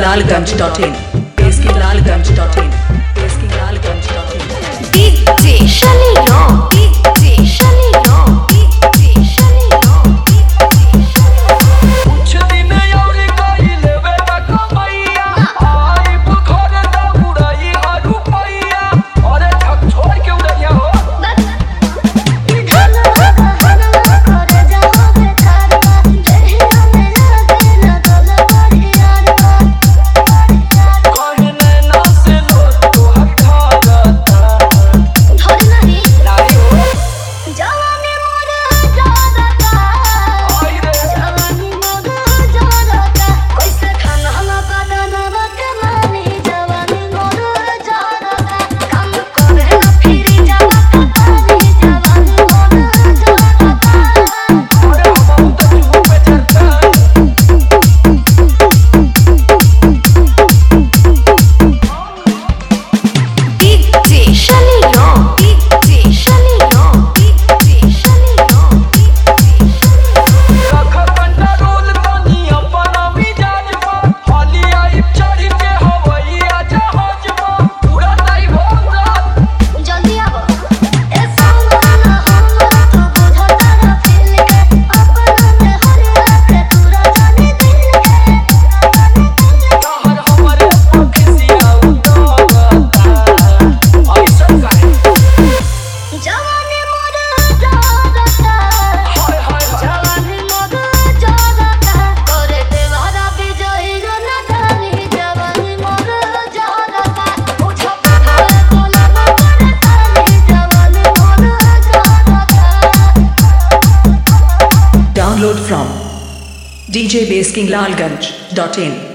BaseKingLalganj.in BaseKingLalganj.in BaseKingLalganj.in DJ Shalino DJ Shalino DJ Shalino कुछ दिन और गई लेवे कमैया आई बुखर दा उड़ई हरू पैया अरे ठक छोड़ के उड़ैया हो कहने ना से लो तो हटा जाता नाही हो जवानी मोर जादता आई रे जवानी मोर जादता कैसे खाना बदनवा के मानी जवानी मोर जादता काम करे ना फिर जादता पानी जवानी मोर जादता अरे हम तो चुप पे चढ़ता DJ Shalino DJ Shalino DJ Shalino रख कंट्रोल तनी अपना मिजाज में हाली आई चढ़ के हवैया जहाज में पूरा नहीं भोल रात जल्दी आवो ए सामना हमरा तो बुझता ना फील के अपना में हरिया के तूरा जाने दिल के कहर हमारे पखसिया उतारता ऐसा करे जवानी मोर जादता हाय हाय हाय जवानी मोर जादता करे देवारा विजयी ना जानी जवानी मोर जादता पूछो कहां बोला मोर तानी जवानी मोर जादता Download from DJBaseKingLalganj.in